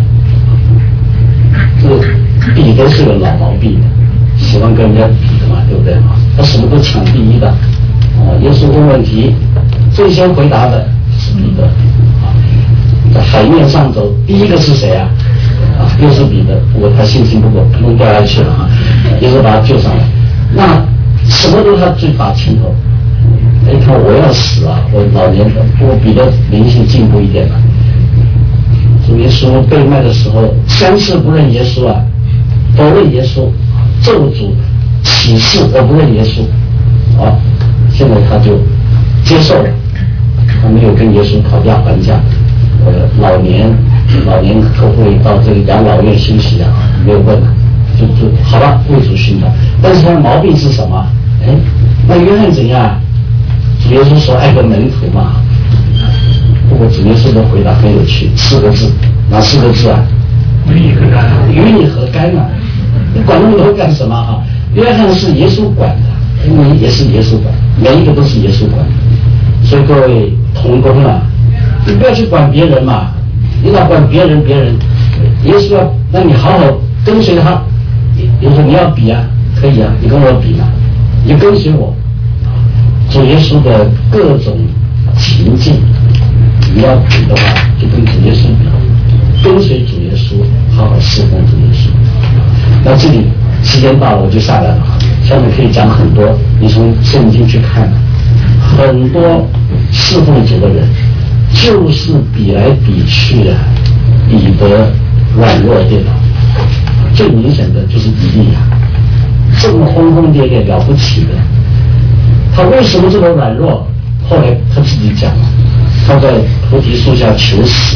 S1: 这个彼得是个老毛病的，喜欢跟人家比的嘛，对不对啊？他什么都抢第一的。啊，耶稣问问题，最先回答的是彼得。啊，在海面上走，第一个是谁啊？啊，又是彼得。不过他信心不够，可能掉下去了啊。耶稣把他救上来。那什么都他最打前头。哎，看我要死啊！我老年的，不过彼得灵性进步一点了。主耶稣被卖的时候，三次不认耶稣啊，否认耶稣，咒诅、起誓我不认耶稣。好。现在他就接受了，他没有跟耶稣讨价还价。呃，老年老年客户到这个养老院休息啊，没有问了，就就好了，为主殉道。但是他的毛病是什么？哎，那约翰怎样？主耶稣说爱个门徒嘛。不过主耶稣的回答很有趣，四个字，哪四个字啊？与你何干？与你何干啊？你管那么多干什么啊？约翰是耶稣管的。你也是耶稣管，每一个都是耶稣管，所以各位同工啊，你不要去管别人嘛，你老管别人，别人耶稣要让你好好跟随他。比如说你要比啊，可以啊，你跟我比嘛，你就跟随我。主耶稣的各种情境，你要比的话，就跟主耶稣比，跟随主耶稣，好好侍奉主耶稣。那这里时间到了，我就下来了。 下面可以讲很多，你从圣经去看，很多侍奉主的人，就是比来比去啊，彼得软弱跌倒。最明显的就是以利亚，这么轰轰烈烈了不起的，他为什么这么软弱？后来他自己讲了，他在菩提树下求死，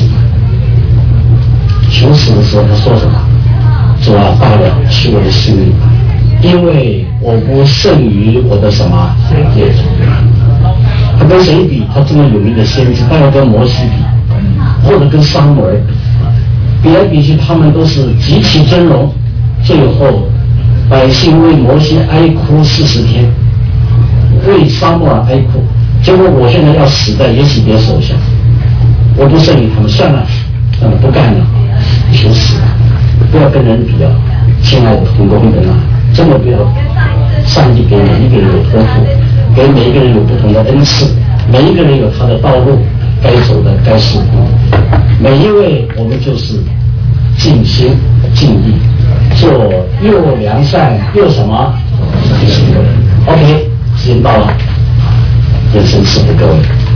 S1: 求死的时候他说什么？主啊，罢了，取我的性命吧，因为我不胜于我的什么列祖。他跟谁比？他这么有名的先知，当然跟摩西比，或者跟撒母耳比。比来比去，他们都是极其尊荣。最后，百姓为摩西哀哭四十天，为撒母耳哀哭。结果我现在要死在耶洗别手下，我不胜于他们，算了，算了，不干了，求死了。不要跟人比啊，亲爱的同工们啊，真的不要。上帝给每一个人有托付，给每一个人有不同的恩赐，每一个人有他的道路，该走的该是每一位我们就是尽心尽力，做又良善又什么？OK， 时间到了，人生赐福各位。